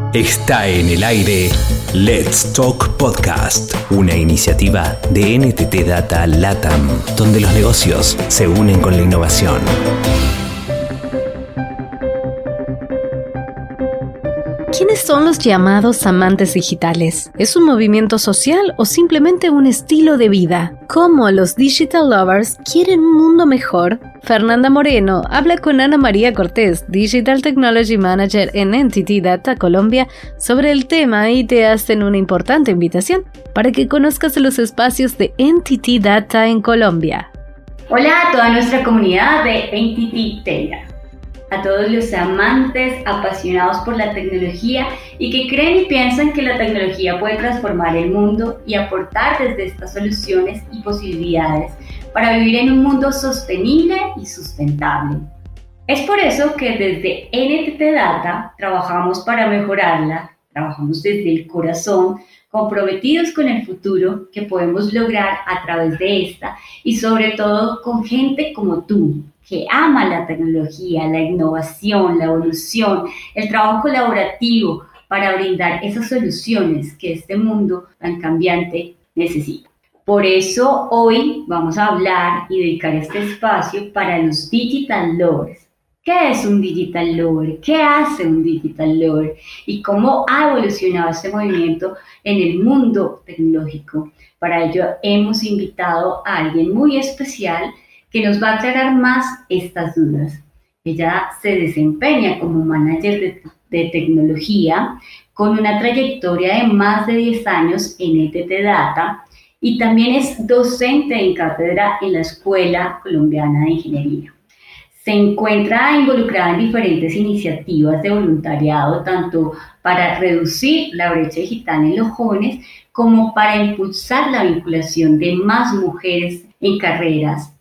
Está en el aire Let's Talk Podcast, una iniciativa de NTT Data LATAM, donde los negocios se unen con la innovación. ¿Quiénes son los llamados amantes digitales? ¿Es un movimiento social o simplemente un estilo de vida? ¿Cómo los digital lovers quieren un mundo mejor? Fernanda Moreno habla con Ana María Cortés, Digital Technology Manager en NTT Data Colombia, sobre el tema y te hacen una importante invitación para que conozcas los espacios de NTT Data en Colombia. Hola a toda nuestra comunidad de NTT Data. A todos los amantes, apasionados por la tecnología y que creen y piensan que la tecnología puede transformar el mundo y aportar desde estas soluciones y posibilidades para vivir en un mundo sostenible y sustentable. Es por eso que desde NTT Data trabajamos para mejorarla, trabajamos desde el corazón, comprometidos con el futuro que podemos lograr a través de esta y sobre todo con gente como tú, que ama la tecnología, la innovación, la evolución, el trabajo colaborativo para brindar esas soluciones que este mundo tan cambiante necesita. Por eso hoy vamos a hablar y dedicar este espacio para los Digital Lovers. ¿Qué es un Digital Lover? ¿Qué hace un Digital Lover? ¿Y cómo ha evolucionado este movimiento en el mundo tecnológico? Para ello hemos invitado a alguien muy especial que nos va a aclarar más estas dudas. Ella se desempeña como manager de tecnología con una trayectoria de más de 10 años en NTT Data y también es docente en cátedra en la Escuela Colombiana de Ingeniería. Se encuentra involucrada en diferentes iniciativas de voluntariado, tanto para reducir la brecha digital en los jóvenes como para impulsar la vinculación de más mujeres en carreras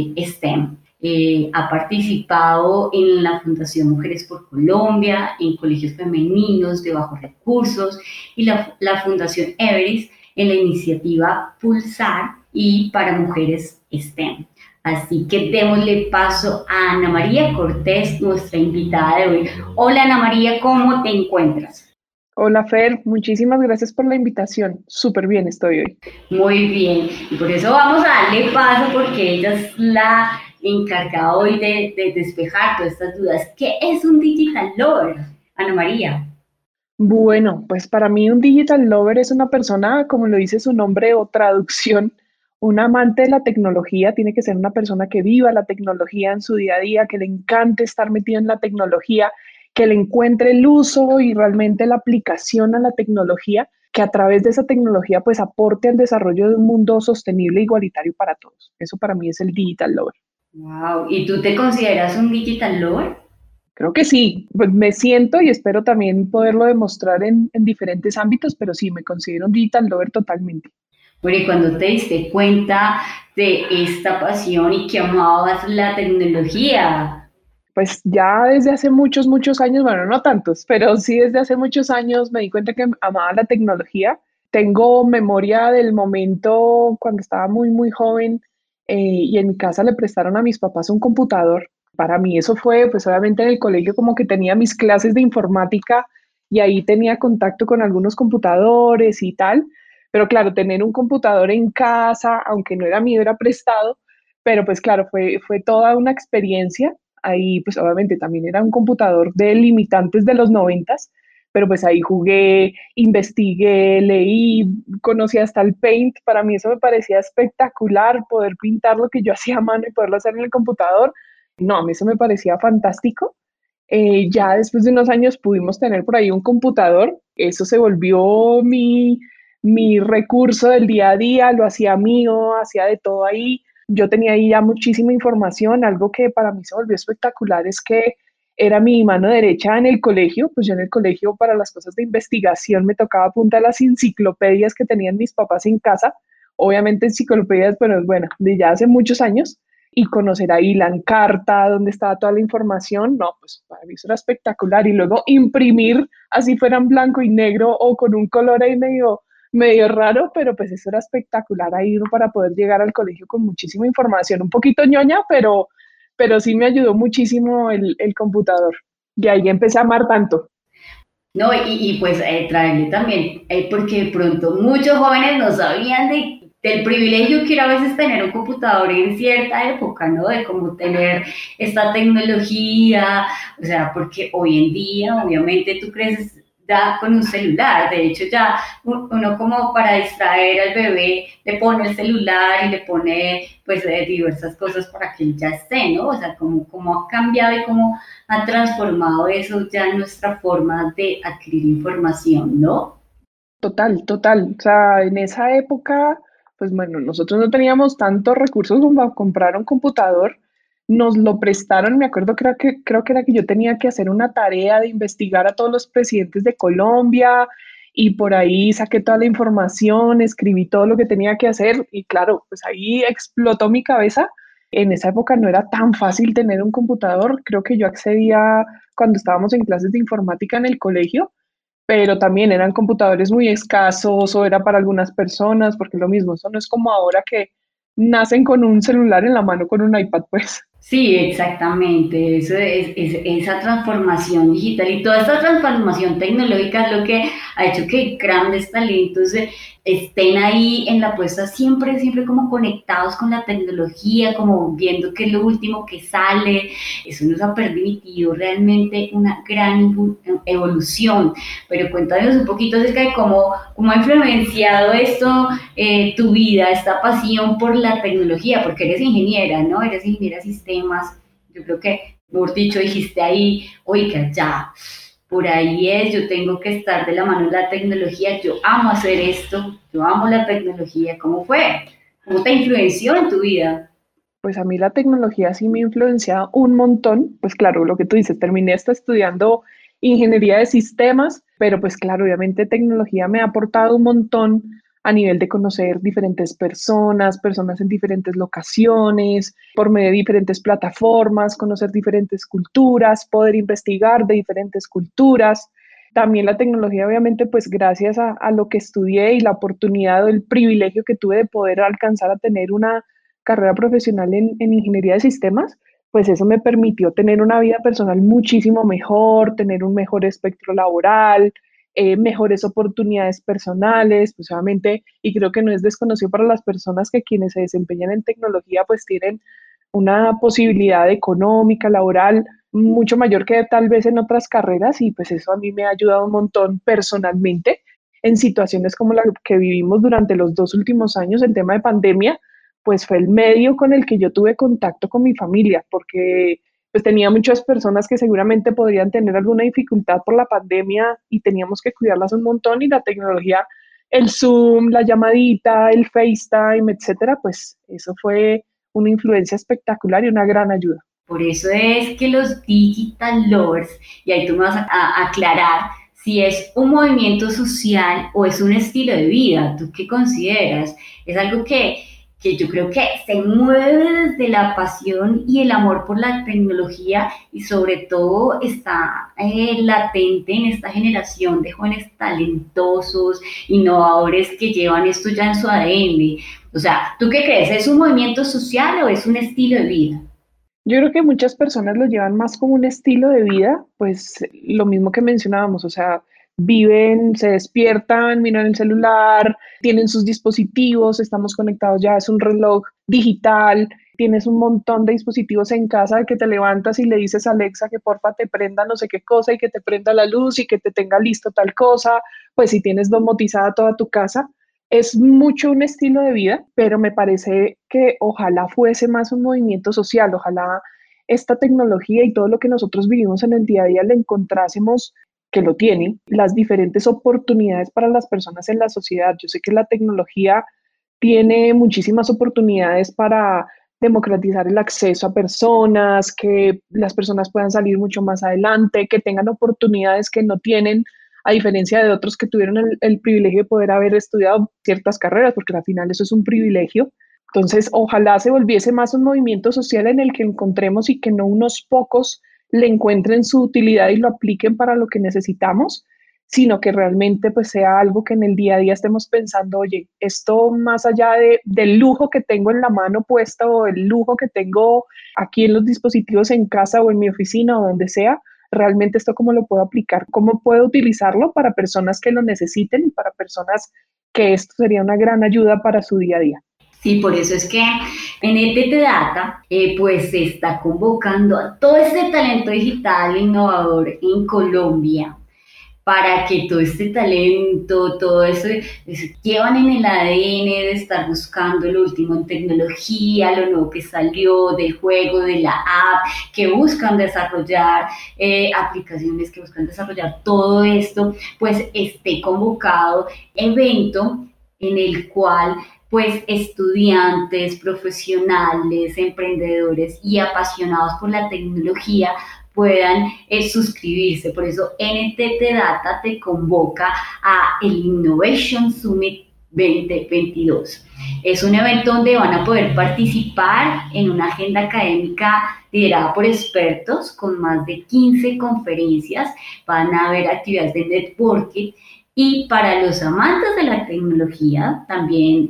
STEM. Ha participado en la Fundación Mujeres por Colombia, en colegios femeninos de bajos recursos y la Fundación Everest en la iniciativa Pulsar y para mujeres STEM. Así que démosle paso a Ana María Cortés, nuestra invitada de hoy. Hola Ana María, ¿cómo te encuentras? Hola Fer, muchísimas gracias por la invitación. Súper bien estoy hoy. Muy bien, y por eso vamos a darle paso porque ella es la encargada hoy de despejar todas estas dudas. ¿Qué es un Digital Lover, Ana María? Bueno, pues para mí un Digital Lover es una persona, como lo dice su nombre o traducción, un amante de la tecnología. Tiene que ser una persona que viva la tecnología en su día a día, que le encante estar metido en la tecnología, que le encuentre el uso y realmente la aplicación a la tecnología, que a través de esa tecnología pues aporte al desarrollo de un mundo sostenible e igualitario para todos. Eso para mí es el Digital Lover. Wow, ¿y tú te consideras un Digital Lover? Creo que sí, pues me siento y espero también poderlo demostrar en diferentes ámbitos, pero sí, me considero un Digital Lover totalmente. Bueno, y cuando te diste cuenta de esta pasión y que amabas la tecnología. Pues ya desde hace muchos, muchos años, bueno, no tantos, pero sí desde hace muchos años me di cuenta que amaba la tecnología. Tengo memoria del momento cuando estaba muy, muy joven y en mi casa le prestaron a mis papás un computador. Para mí eso fue, pues obviamente en el colegio como que tenía mis clases de informática y ahí tenía contacto con algunos computadores y tal, pero claro, tener un computador en casa, aunque no era mío, era prestado, pero pues claro, fue toda una experiencia. Ahí pues obviamente también era un computador de limitantes de los 90, pero pues ahí jugué, investigué, leí, conocí hasta el Paint. Para mí eso me parecía espectacular, poder pintar lo que yo hacía a mano y poderlo hacer en el computador. No, a mí eso me parecía fantástico. Ya después de unos años pudimos tener por ahí un computador. Eso se volvió mi recurso del día a día, lo hacía mío, hacía de todo ahí. Yo tenía ahí ya muchísima información. Algo que para mí se volvió espectacular es que era mi mano derecha en el colegio. Pues yo en el colegio para las cosas de investigación me tocaba apuntar las enciclopedias que tenían mis papás en casa. Obviamente enciclopedias, pero bueno, de ya hace muchos años. Y conocer ahí la Encarta, donde estaba toda la información, no, pues para mí eso era espectacular. Y luego imprimir, así fuera en blanco y negro o con un color ahí medio raro, pero pues eso era espectacular ahí para poder llegar al colegio con muchísima información, un poquito ñoña, pero sí me ayudó muchísimo el computador. Y ahí empecé a amar tanto. No, y pues traerle también, porque de pronto muchos jóvenes no sabían del privilegio que era a veces tener un computador en cierta época, ¿no? De cómo tener esta tecnología, o sea, porque hoy en día, obviamente, tú creces ya con un celular, de hecho ya uno como para distraer al bebé le pone el celular y le pone pues diversas cosas para que él ya esté, ¿no? O sea, como ha cambiado y cómo ha transformado eso ya en nuestra forma de adquirir información, ¿no? Total, total. O sea, en esa época, pues bueno, nosotros no teníamos tantos recursos como para comprar un computador. Nos lo prestaron, me acuerdo, creo que era que yo tenía que hacer una tarea de investigar a todos los presidentes de Colombia y por ahí saqué toda la información, escribí todo lo que tenía que hacer y claro, pues ahí explotó mi cabeza. En esa época no era tan fácil tener un computador. Creo que yo accedía cuando estábamos en clases de informática en el colegio, pero también eran computadores muy escasos o era para algunas personas, porque lo mismo, eso no es como ahora que nacen con un celular en la mano, con un iPad, pues. Sí, exactamente. Eso es esa transformación digital y toda esta transformación tecnológica es lo que ha hecho que grandes talentos estén ahí en la puesta siempre, siempre como conectados con la tecnología, como viendo qué es lo último que sale. Eso nos ha permitido realmente una gran evolución. Pero cuéntanos un poquito acerca de cómo ha influenciado esto tu vida, esta pasión por la tecnología, porque eres ingeniera, ¿no? Eres ingeniera de sistemas. Yo creo que, mejor dicho, dijiste ahí, oiga, ya, por ahí es, yo tengo que estar de la mano de la tecnología, yo amo hacer esto, yo amo la tecnología. ¿Cómo fue? ¿Cómo te influenció en tu vida? Pues a mí la tecnología sí me ha influenciado un montón. Pues claro, lo que tú dices, terminé hasta estudiando ingeniería de sistemas, pero pues claro, obviamente tecnología me ha aportado un montón a nivel de conocer diferentes personas, personas en diferentes locaciones, por medio de diferentes plataformas, conocer diferentes culturas, poder investigar de diferentes culturas. También la tecnología, obviamente, pues gracias a lo que estudié y la oportunidad o el privilegio que tuve de poder alcanzar a tener una carrera profesional en ingeniería de sistemas, pues eso me permitió tener una vida personal muchísimo mejor, tener un mejor espectro laboral, mejores oportunidades personales, pues obviamente, y creo que no es desconocido para las personas que quienes se desempeñan en tecnología, pues tienen una posibilidad económica, laboral, mucho mayor que tal vez en otras carreras, y pues eso a mí me ha ayudado un montón personalmente en situaciones como la que vivimos durante los 2 últimos años, el tema de pandemia, pues fue el medio con el que yo tuve contacto con mi familia, porque pues tenía muchas personas que seguramente podrían tener alguna dificultad por la pandemia y teníamos que cuidarlas un montón y la tecnología, el Zoom, la llamadita, el FaceTime, etcétera, pues eso fue una influencia espectacular y una gran ayuda. Por eso es que los digital lovers, y ahí tú me vas a aclarar si es un movimiento social o es un estilo de vida. ¿Tú qué consideras? Es algo que yo creo que se mueve desde la pasión y el amor por la tecnología y sobre todo está latente en esta generación de jóvenes talentosos, innovadores que llevan esto ya en su ADN. O sea, ¿tú qué crees? ¿Es un movimiento social o es un estilo de vida? Yo creo que muchas personas lo llevan más como un estilo de vida, pues lo mismo que mencionábamos, o sea, viven, se despiertan, miran el celular, tienen sus dispositivos, estamos conectados ya, es un reloj digital, tienes un montón de dispositivos en casa que te levantas y le dices a Alexa que porfa te prenda no sé qué cosa y que te prenda la luz y que te tenga listo tal cosa, pues si tienes domotizada toda tu casa. Es mucho un estilo de vida, pero me parece que ojalá fuese más un movimiento social, ojalá esta tecnología y todo lo que nosotros vivimos en el día a día le encontrásemos que lo tienen, las diferentes oportunidades para las personas en la sociedad. Yo sé que la tecnología tiene muchísimas oportunidades para democratizar el acceso a personas, que las personas puedan salir mucho más adelante, que tengan oportunidades que no tienen a diferencia de otros que tuvieron el privilegio de poder haber estudiado ciertas carreras, porque al final eso es un privilegio. Entonces, ojalá se volviese más un movimiento social en el que encontremos y que no unos pocos le encuentren su utilidad y lo apliquen para lo que necesitamos, sino que realmente pues sea algo que en el día a día estemos pensando, oye, esto más allá del lujo que tengo en la mano puesta o el lujo que tengo aquí en los dispositivos en casa o en mi oficina o donde sea, realmente esto cómo lo puedo aplicar, cómo puedo utilizarlo para personas que lo necesiten y para personas que esto sería una gran ayuda para su día a día. Sí, por eso es que NTT Data pues se está convocando a todo este talento digital innovador en Colombia para que todo este talento, todo eso, llevan en el ADN de estar buscando lo último en tecnología, lo nuevo que salió del juego, de la app, que buscan desarrollar aplicaciones, que buscan desarrollar todo esto, pues esté convocado evento en el cual pues estudiantes, profesionales, emprendedores y apasionados por la tecnología puedan suscribirse. Por eso NTT Data te convoca a el Innovation Summit 2022. Es un evento donde van a poder participar en una agenda académica liderada por expertos con más de 15 conferencias. Van a haber actividades de networking. Y para los amantes de la tecnología también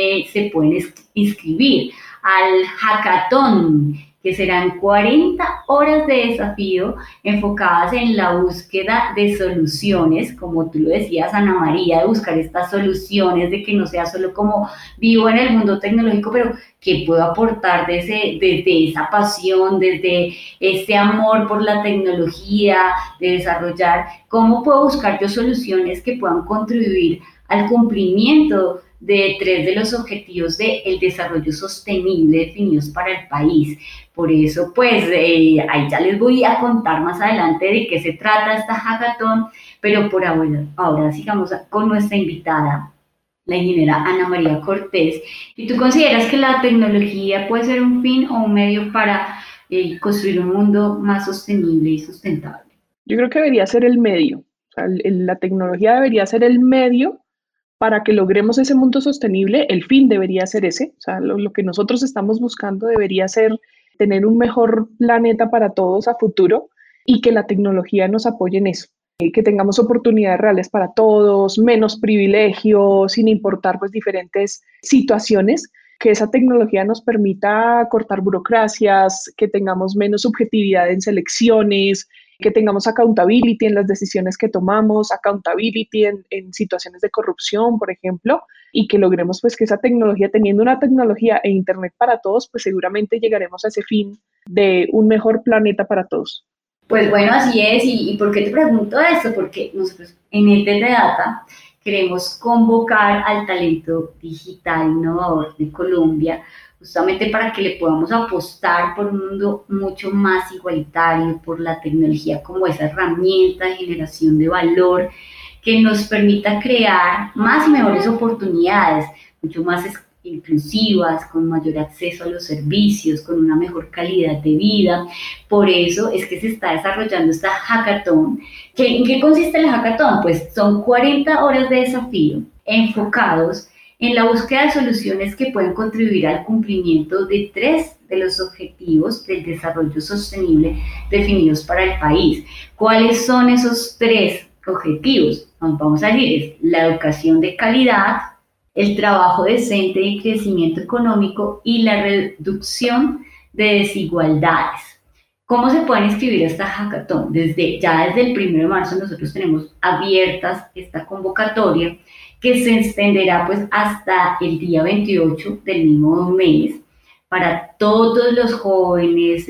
se pueden inscribir al hackathon, que serán 40 horas de desafío enfocadas en la búsqueda de soluciones, como tú lo decías, Ana María, de buscar estas soluciones, de que no sea solo como vivo en el mundo tecnológico, pero que puedo aportar desde esa pasión, desde ese amor por la tecnología, de desarrollar, cómo puedo buscar yo soluciones que puedan contribuir al cumplimiento de 3 de los objetivos del desarrollo sostenible definidos para el país. Por eso, pues, ahí ya les voy a contar más adelante de qué se trata esta hackathon, pero por ahora sigamos con nuestra invitada, la ingeniera Ana María Cortés. ¿Y tú consideras que la tecnología puede ser un fin o un medio para construir un mundo más sostenible y sustentable? Yo creo que debería ser el medio. O sea, la tecnología debería ser el medio para que logremos ese mundo sostenible. El fin debería ser ese. O sea, lo que nosotros estamos buscando debería ser tener un mejor planeta para todos a futuro y que la tecnología nos apoye en eso. Que tengamos oportunidades reales para todos, menos privilegios, sin importar pues diferentes situaciones, que esa tecnología nos permita cortar burocracias, que tengamos menos subjetividad en selecciones, que tengamos accountability en las decisiones que tomamos, accountability en situaciones de corrupción, por ejemplo, y que logremos pues que esa tecnología, teniendo una tecnología e internet para todos, pues seguramente llegaremos a ese fin de un mejor planeta para todos. Pues bueno, así es. ¿Y por qué te pregunto esto? Porque nosotros en NTT Data queremos convocar al talento digital innovador de Colombia, justamente para que le podamos apostar por un mundo mucho más igualitario, por la tecnología como esa herramienta de generación de valor que nos permita crear más y mejores oportunidades, mucho más inclusivas, con mayor acceso a los servicios, con una mejor calidad de vida. Por eso es que se está desarrollando esta hackathon. ¿En qué consiste el hackathon? Pues son 40 horas de desafío enfocados en la búsqueda de soluciones que pueden contribuir al cumplimiento de 3 de los objetivos del desarrollo sostenible definidos para el país. ¿Cuáles son esos 3 objetivos? Vamos a decir, es la educación de calidad, el trabajo decente y crecimiento económico y la reducción de desigualdades. ¿Cómo se pueden inscribir a esta hackathon? Desde el 1 de marzo nosotros tenemos abiertas esta convocatoria que se extenderá pues hasta el día 28 del mismo mes para todos los jóvenes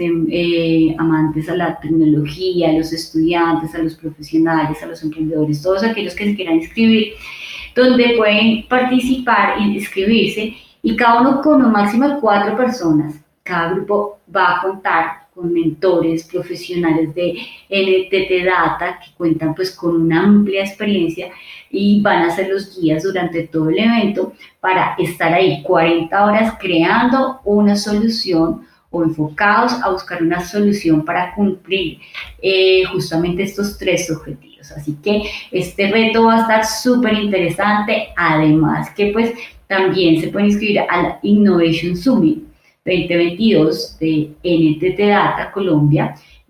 amantes a la tecnología, a los estudiantes, a los profesionales, a los emprendedores, todos aquellos que se quieran inscribir, donde pueden participar y inscribirse, y cada uno con un máximo de 4 personas. Cada grupo va a contar con mentores profesionales de NTT Data que cuentan pues con una amplia experiencia y van a ser los guías durante todo el evento para estar ahí 40 horas creando una solución o enfocados a buscar una solución para cumplir justamente estos 3 objetivos. Así que este reto va a estar súper interesante, además que pues también se pueden inscribir a la Innovation Summit 2022 de NTT Data Colombia,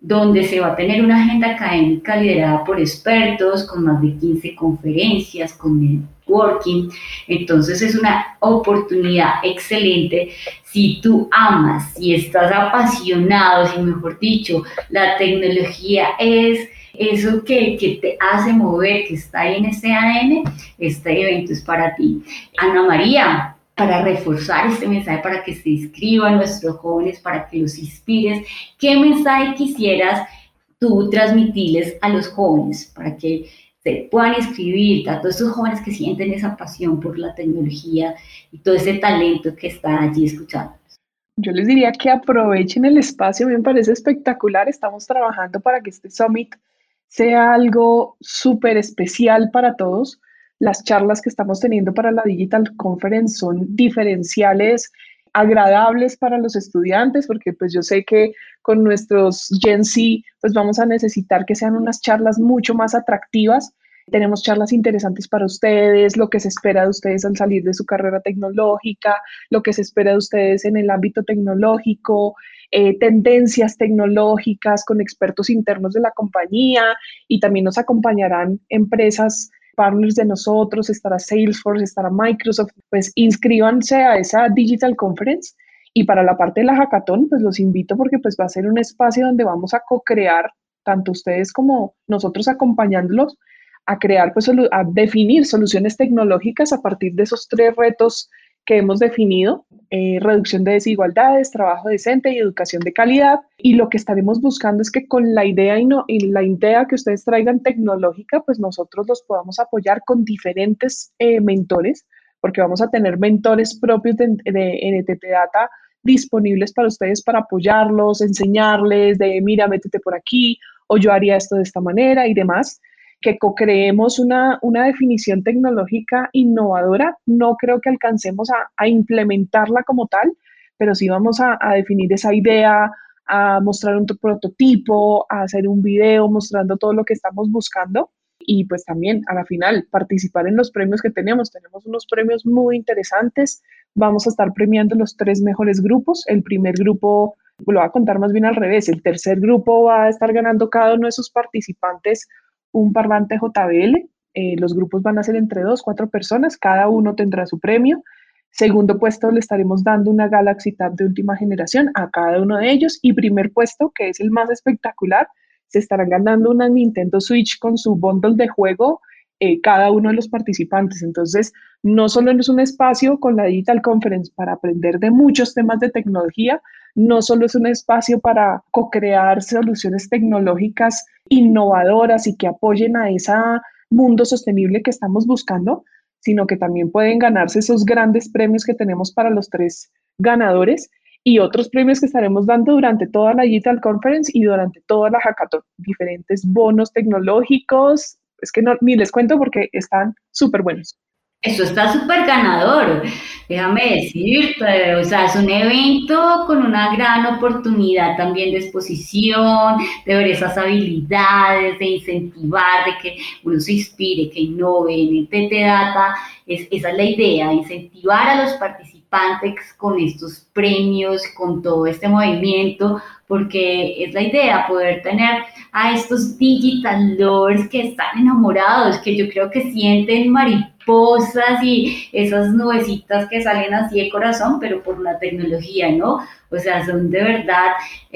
donde se va a tener una agenda académica liderada por expertos, con más de 15 conferencias, con networking. Entonces es una oportunidad excelente si tú amas, si estás apasionado, si mejor dicho, la tecnología es eso que te hace mover, que está ahí en este ADN, este evento es para ti. Ana María, para reforzar este mensaje, para que se inscriban nuestros jóvenes, para que los inspires, ¿qué mensaje quisieras tú transmitirles a los jóvenes para que se puedan inscribir, a todos esos jóvenes que sienten esa pasión por la tecnología y todo ese talento que está allí escuchando? Yo les diría que aprovechen el espacio, me parece espectacular. Estamos trabajando para que este summit sea algo súper especial para todos. Las charlas que estamos teniendo para la Digital Conference son diferenciales, agradables para los estudiantes, porque pues yo sé que con nuestros Gen Z pues vamos a necesitar que sean unas charlas mucho más atractivas. Tenemos charlas interesantes para ustedes, lo que se espera de ustedes al salir de su carrera tecnológica, lo que se espera de ustedes en el ámbito tecnológico, tendencias tecnológicas con expertos internos de la compañía, y también nos acompañarán empresas partners de nosotros, estará Salesforce, estará Microsoft. Pues inscríbanse a esa Digital Conference. Y para la parte de la hackathon, pues los invito porque pues va a ser un espacio donde vamos a co-crear, tanto ustedes como nosotros acompañándolos, a crear, pues a definir soluciones tecnológicas a partir de esos 3 retos que hemos definido: reducción de desigualdades, trabajo decente y educación de calidad. Y lo que estaremos buscando es que con la idea y la idea que ustedes traigan tecnológica, pues nosotros los podamos apoyar con diferentes mentores, porque vamos a tener mentores propios de NTT Data disponibles para ustedes, para apoyarlos, enseñarles de mira, métete por aquí, o yo haría esto de esta manera y demás. Que co-creemos una definición tecnológica innovadora. No creo que alcancemos a implementarla como tal, pero sí vamos a definir esa idea, a mostrar un prototipo, a hacer un video mostrando todo lo que estamos buscando, y pues también a la final participar en los premios que tenemos. Tenemos unos premios muy interesantes. Vamos a estar premiando los 3 mejores grupos. El primer grupo, lo voy a contar más bien al revés, el tercer grupo va a estar ganando cada uno de sus participantes un parlante JBL. Los grupos van a ser entre 2, 4 personas, cada uno tendrá su premio. Segundo puesto, le estaremos dando una Galaxy Tab de última generación a cada uno de ellos. Y primer puesto, que es el más espectacular, se estarán ganando una Nintendo Switch con su bundle de juego, cada uno de los participantes. Entonces, no solo es un espacio con la Digital Conference para aprender de muchos temas de tecnología, no solo es un espacio para co-crear soluciones tecnológicas innovadoras y que apoyen a ese mundo sostenible que estamos buscando, sino que también pueden ganarse esos grandes premios que tenemos para los 3 ganadores, y otros premios que estaremos dando durante toda la Digital Conference y durante toda la hackathon. Diferentes bonos tecnológicos, es que no, ni les cuento porque están súper buenos. Eso está súper ganador, déjame decirte, o sea, es un evento con una gran oportunidad también de exposición, de ver esas habilidades, de incentivar, de que uno se inspire, que innove. En NTT Data, esa es la idea, incentivar a los participantes con estos premios, con todo este movimiento, porque es la idea, poder tener a estos digital lovers que están enamorados, que yo creo que sienten mariposas y esas nubecitas que salen así de corazón, pero por la tecnología, ¿no? O sea, son de verdad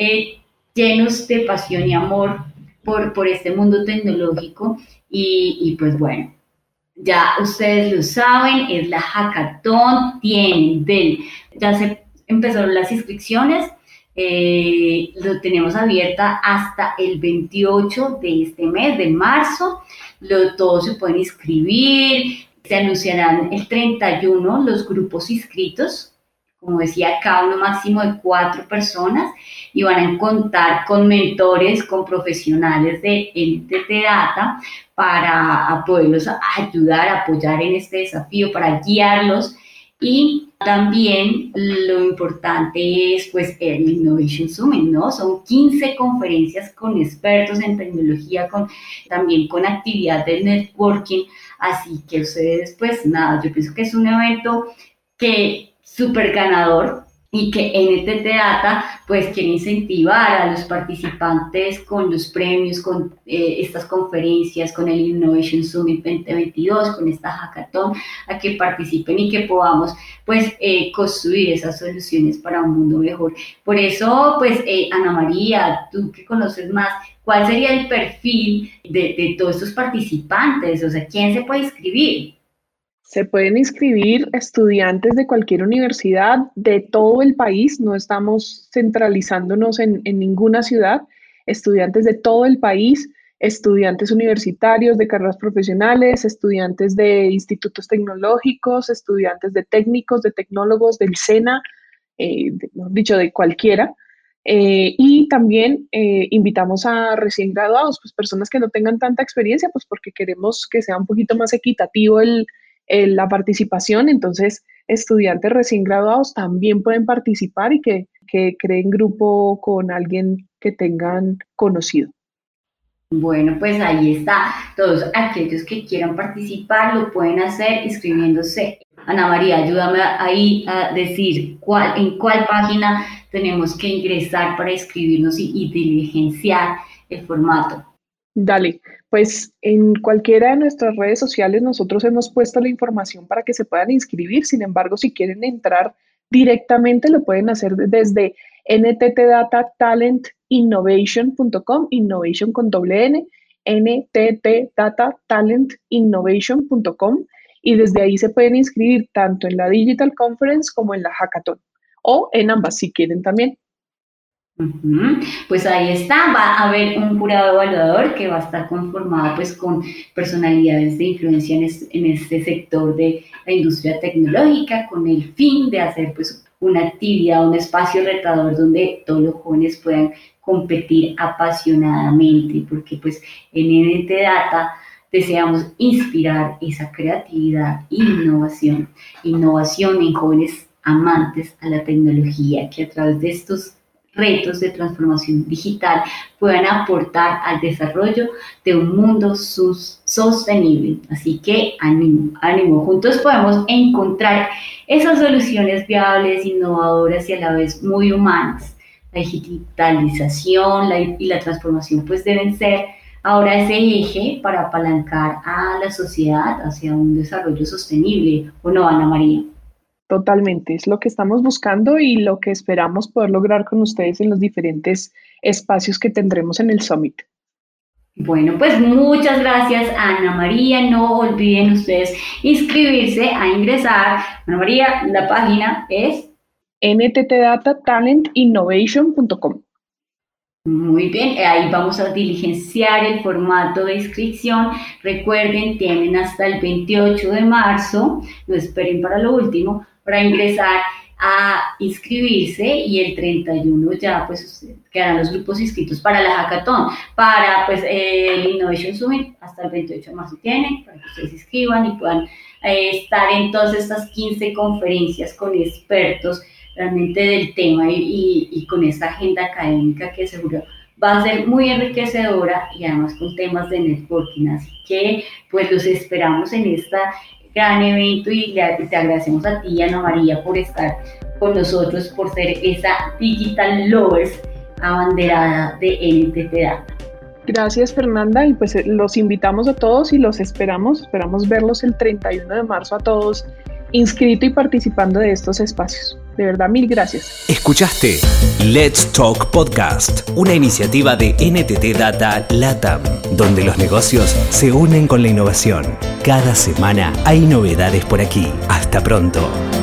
llenos de pasión y amor por este mundo tecnológico. Y pues bueno, ya ustedes lo saben, es la hackathon, ya se empezaron las inscripciones. Lo tenemos abierta hasta el 28 de este mes, de marzo. Todos se pueden inscribir. Se anunciarán el 31 los grupos inscritos. Como decía, cada uno máximo de 4 personas, y van a contar con mentores, con profesionales de NTT Data para poderlos ayudar, apoyar en este desafío, para guiarlos. Y también lo importante es pues el Innovation Summit, ¿no? Son 15 conferencias con expertos en tecnología, también con actividad de networking. Así que ustedes, pues nada, yo pienso que es un evento que súper ganador. y que NTT Data pues quiere incentivar a los participantes con los premios, con estas conferencias, con el Innovation Summit 2022, con esta hackathon, a que participen y que podamos pues construir esas soluciones para un mundo mejor. Por eso pues Ana María, tú que conoces más, ¿cuál sería el perfil de todos estos participantes? O sea, ¿quién se puede inscribir? Se pueden inscribir estudiantes de cualquier universidad de todo el país, no estamos centralizándonos en ninguna ciudad, estudiantes de todo el país, estudiantes universitarios de carreras profesionales, estudiantes de institutos tecnológicos, estudiantes de técnicos, de tecnólogos, del SENA, dicho, de cualquiera. Y también invitamos a recién graduados, pues personas que no tengan tanta experiencia, pues porque queremos que sea un poquito más equitativo la participación. Entonces estudiantes recién graduados también pueden participar y que creen grupo con alguien que tengan conocido. Bueno, pues ahí está. Todos aquellos que quieran participar lo pueden hacer inscribiéndose. Ana María, ayúdame ahí a decir en cuál página tenemos que ingresar para inscribirnos y diligenciar el formato. Dale, pues en cualquiera de nuestras redes sociales nosotros hemos puesto la información para que se puedan inscribir. Sin embargo, si quieren entrar directamente, lo pueden hacer desde nttdatatalent.innovation.com, innovation con doble N, nttdatatalent.innovation.com, y desde ahí se pueden inscribir tanto en la Digital Conference como en la Hackathon, o en ambas si quieren también. Pues ahí está, va a haber un jurado evaluador que va a estar conformado pues con personalidades de influencia en este sector de la industria tecnológica, con el fin de hacer pues una actividad, un espacio retador donde todos los jóvenes puedan competir apasionadamente, porque pues en NTT Data deseamos inspirar esa creatividad e innovación en jóvenes amantes a la tecnología, que a través de estos retos de transformación digital puedan aportar al desarrollo de un mundo sostenible. Así que ánimo, juntos podemos encontrar esas soluciones viables, innovadoras y a la vez muy humanas. La digitalización y la transformación pues deben ser ahora ese eje para apalancar a la sociedad hacia un desarrollo sostenible, ¿o no, Ana María? Totalmente, es lo que estamos buscando y lo que esperamos poder lograr con ustedes en los diferentes espacios que tendremos en el Summit. Bueno, pues muchas gracias, Ana María. No olviden ustedes inscribirse, a ingresar. Ana María, la página es nttdatatalent.innovation.com. Muy bien, ahí vamos a diligenciar el formato de inscripción. Recuerden, tienen hasta el 28 de marzo, no esperen para lo último, para ingresar a inscribirse, y el 31 ya pues quedarán los grupos inscritos para la hackathon, para pues el Innovation Summit. Hasta el 28 de marzo tienen para que ustedes se inscriban y puedan estar en todas estas 15 conferencias con expertos realmente del tema y con esta agenda académica que seguro va a ser muy enriquecedora, y además con temas de networking. Así que pues los esperamos en este gran evento, y te agradecemos a ti, Ana María, por estar con nosotros, por ser esa Digital Lovers abanderada de NTT Data. Gracias, Fernanda, y pues los invitamos a todos y los esperamos verlos el 31 de marzo a todos inscrito y participando de estos espacios. De verdad, mil gracias. Escuchaste Let's Talk Podcast, una iniciativa de NTT Data LATAM, donde los negocios se unen con la innovación. Cada semana hay novedades por aquí. Hasta pronto.